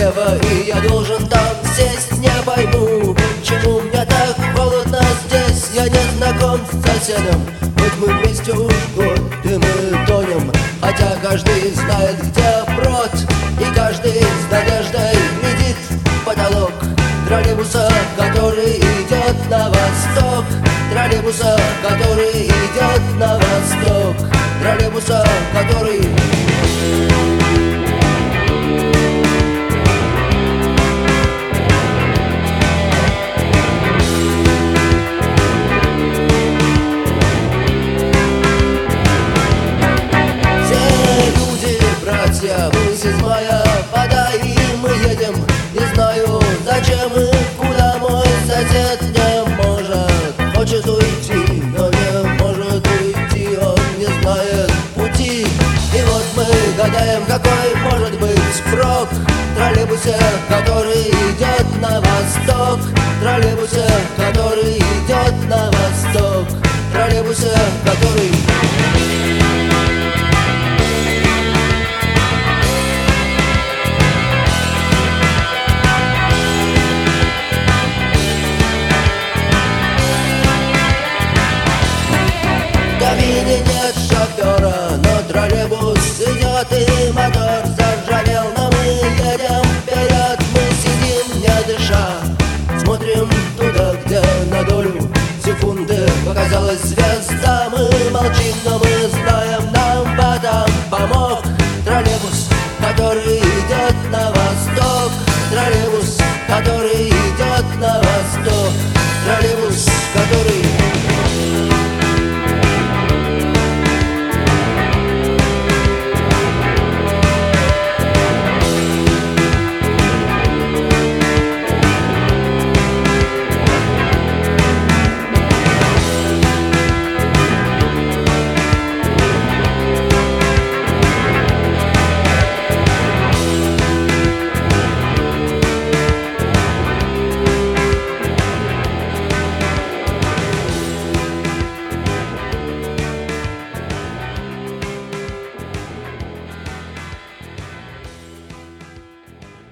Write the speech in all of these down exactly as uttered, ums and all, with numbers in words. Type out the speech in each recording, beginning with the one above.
налево, и я должен там сесть. Не пойму, почему мне так холодно здесь. Я не знаком с соседом, хоть мы вместе уж год, и мы тонем. Хотя каждый знает, где брод, и каждый с надеждой глядит в потолок троллейбуса, который идет на восток. Троллейбуса, который идет на восток. Троллейбуса, который... Мы из мая вода, и мы едем. Не знаю, зачем и куда. Мой сосед не может, хочет уйти, но не может уйти. Он не знает пути. И вот мы гадаем, какой может быть прок в троллейбусе, который идет на восток. В троллейбусе, который идет на восток. В троллейбусе, который... Нет шофера, но троллейбус идет, и мотор заржавел. Но мы едем вперед, мы сидим не дыша, смотрим туда, где на долю секунды показалась звезда. Мы молчим, но мы знаем, нам в этом помог троллейбус, который идет на восток. Троллейбус, который идет на восток. Троллейбус, который...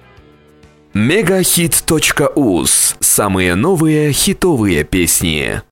мегахит точка уз. Самые новые хитовые песни.